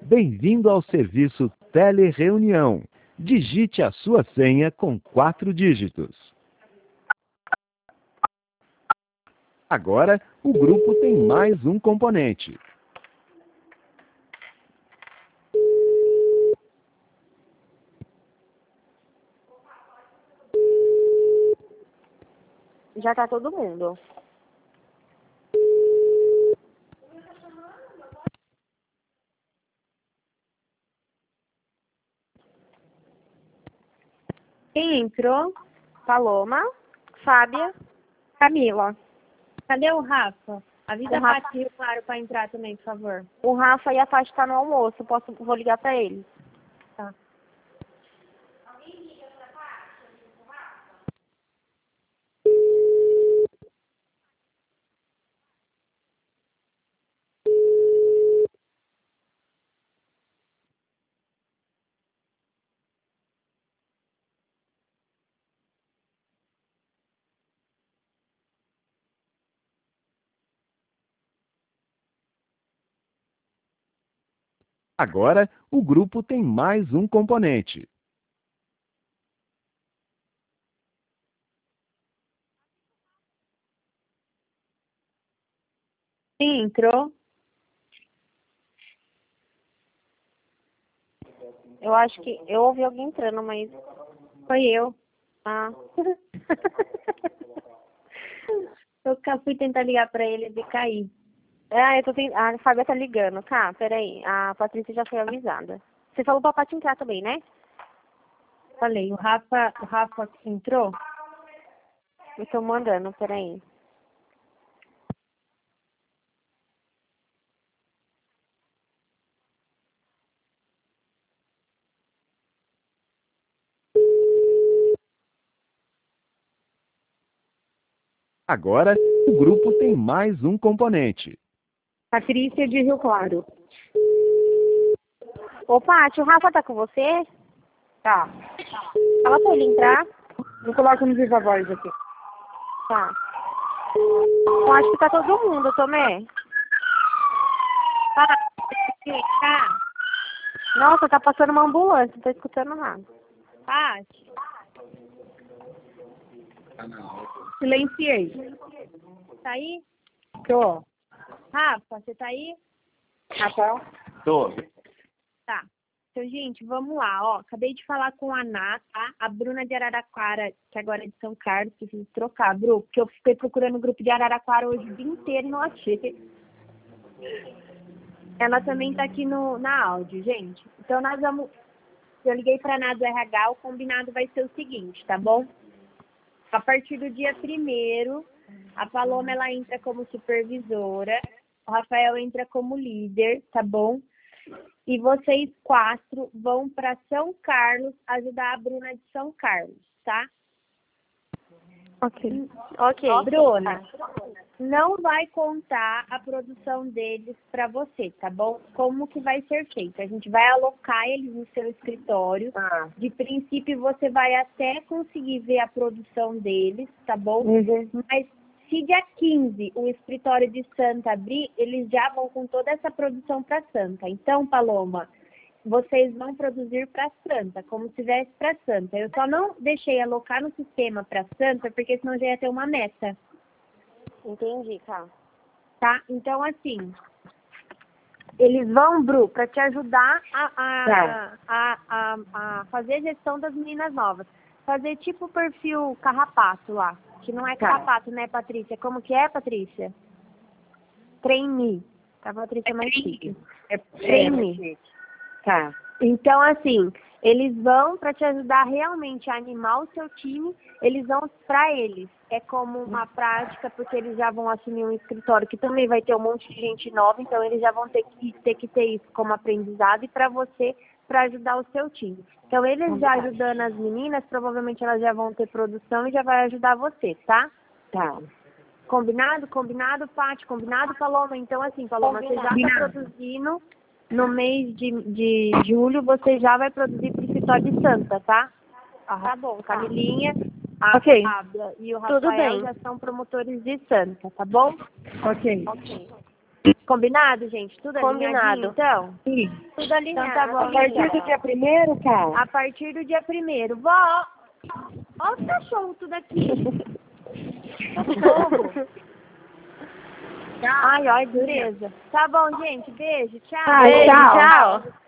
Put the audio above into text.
Bem-vindo ao serviço Telereunião. Digite a sua senha com 4 dígitos. Agora, o grupo tem mais um componente. Já tá todo mundo. Quem entrou? Paloma, Fábia, Camila. Cadê o Rafa? Avisa O Rafa- a Paty e o Claro para entrar também, por favor. O Rafa e a Paty tá no almoço. Vou ligar pra eles. Tá. Agora, o grupo tem mais um componente. Quem entrou? Eu acho que eu ouvi alguém entrando, mas... Foi eu. Ah. Eu fui tentar ligar para ele e cair. A Fábia tá ligando. Tá, peraí. A Patrícia já foi avisada. Você falou pra Paty entrar também, né? Falei, o Rafa entrou? Eu tô mandando, peraí. Agora, o grupo tem mais um componente. Patrícia de Rio Claro. Ô, Paty, o Rafa tá com você? Tá. Fala pra ele entrar. Eu coloco no Viva Voz aqui. Tá. Eu acho que tá todo mundo, Tomé. Tá. Nossa, tá passando uma ambulância, não tô escutando nada. Paty. Silenciei. Tá aí? Tô. Rafa, você tá aí? Rafael? Tô. Tá. Então, gente, vamos lá, ó. Acabei de falar com a Ana, tá? A Bruna de Araraquara, que agora é de São Carlos, preciso trocar, Bru, porque eu fiquei procurando o grupo de Araraquara hoje o dia inteiro e não achei. Ela também tá aqui na áudio, gente. Então, nós vamos... Eu liguei pra Ana do RH, o combinado vai ser o seguinte, tá bom? A partir do dia 1º, a Paloma, ela entra como supervisora, o Rafael entra como líder, tá bom? E vocês 4 vão para São Carlos ajudar a Bruna de São Carlos, tá? Ok. Bruna, não vai contar a produção deles para você, tá bom? Como que vai ser feito? A gente vai alocar eles no seu escritório. Ah. De princípio, você vai até conseguir ver a produção deles, tá bom? Uhum. Mas se dia 15 o escritório de Santa abrir, eles já vão com toda essa produção para Santa. Então, Paloma, vocês vão produzir para Santa, como se tivesse para Santa. Eu só não deixei alocar no sistema para Santa, porque senão já ia ter uma meta, Entendi, tá. tá? Então, assim, eles vão, Bru, para te ajudar a fazer a gestão das meninas novas. Fazer tipo o perfil carrapato lá, que não é carrapato, né, Patrícia? Como que é, Patrícia? Trainee. Tá, Patrícia, mais chique. Trainee. Tá. Então, assim, eles vão para te ajudar realmente a animar o seu time, eles vão para eles. É como uma prática, porque eles já vão assumir um escritório que também vai ter um monte de gente nova, então eles já vão ter que ter isso como aprendizado e para você, para ajudar o seu time. Então, eles já ajudando as meninas, provavelmente elas já vão ter produção e já vai ajudar você, tá? Tá. Combinado? Combinado, Paty? Combinado, Paloma? Então, assim, Paloma, você já está produzindo. No mês de julho, você já vai produzir para o escritório de Santa, tá? Tá bom, tá. Camilinha, a Fábia e o Tudo Rafael bem. já são promotores de Santa, tá bom? Ok. Combinado, gente? Tudo Combinado. alinhadinho, então? Sim. Tudo alinhado. Então tá bom. A partir do dia 1º, cara? A partir do dia 1º. Vó, olha os cachorros tudo aqui. Socorro. Ai, dureza. Tá bom, gente. Beijo. Tchau. Ai, Beijo, tchau. tchau.